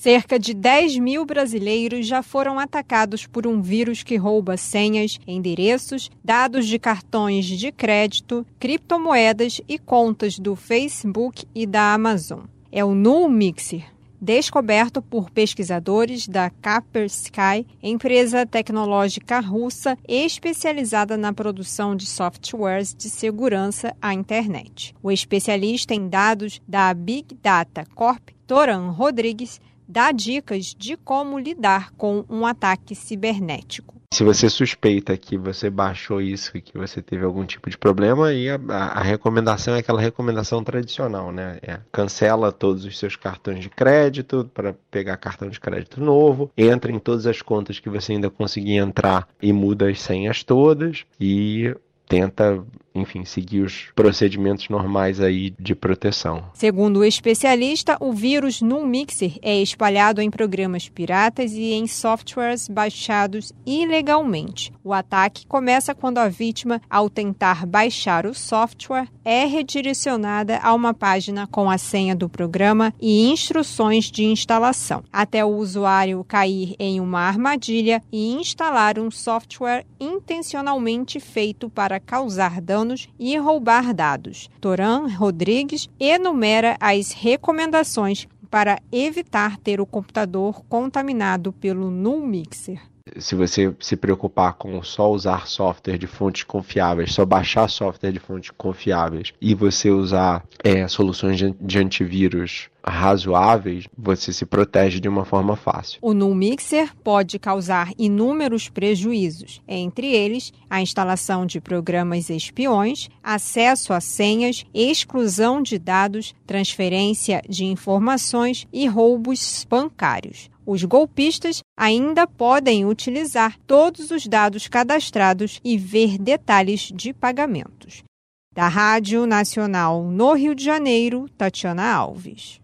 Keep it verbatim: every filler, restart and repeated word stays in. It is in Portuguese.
Cerca de dez mil brasileiros já foram atacados por um vírus que rouba senhas, endereços, dados de cartões de crédito, criptomoedas e contas do Facebook e da Amazon. É o Nullmixer, descoberto por pesquisadores da Kaspersky, empresa tecnológica russa especializada na produção de softwares de segurança à internet. O especialista em dados da Big Data Corp, Toran Rodrigues, dá dicas de como lidar com um ataque cibernético. Se você suspeita que você baixou isso e que você teve algum tipo de problema, aí a, a, a recomendação é aquela recomendação tradicional, né? É, cancela todos os seus cartões de crédito para pegar cartão de crédito novo, entra em todas as contas que você ainda conseguir entrar e muda as senhas todas e tenta, enfim, seguir os procedimentos normais aí de proteção. Segundo o especialista, o vírus Nullmixer é espalhado em programas piratas e em softwares baixados ilegalmente. O ataque começa quando a vítima, ao tentar baixar o software, é redirecionada a uma página com a senha do programa e instruções de instalação, até o usuário cair em uma armadilha e instalar um software intencionalmente feito para causar danos e roubar dados. Toran Rodrigues enumera as recomendações para evitar ter o computador contaminado pelo Nullmixer. Se você se preocupar com só usar software de fontes confiáveis, só baixar software de fontes confiáveis e você usar é, soluções de antivírus razoáveis, você se protege de uma forma fácil. O Nullmixer pode causar inúmeros prejuízos, entre eles a instalação de programas espiões, acesso a senhas, exclusão de dados, transferência de informações e roubos bancários. Os golpistas ainda podem utilizar todos os dados cadastrados e ver detalhes de pagamentos. Da Rádio Nacional no Rio de Janeiro, Tatiana Alves.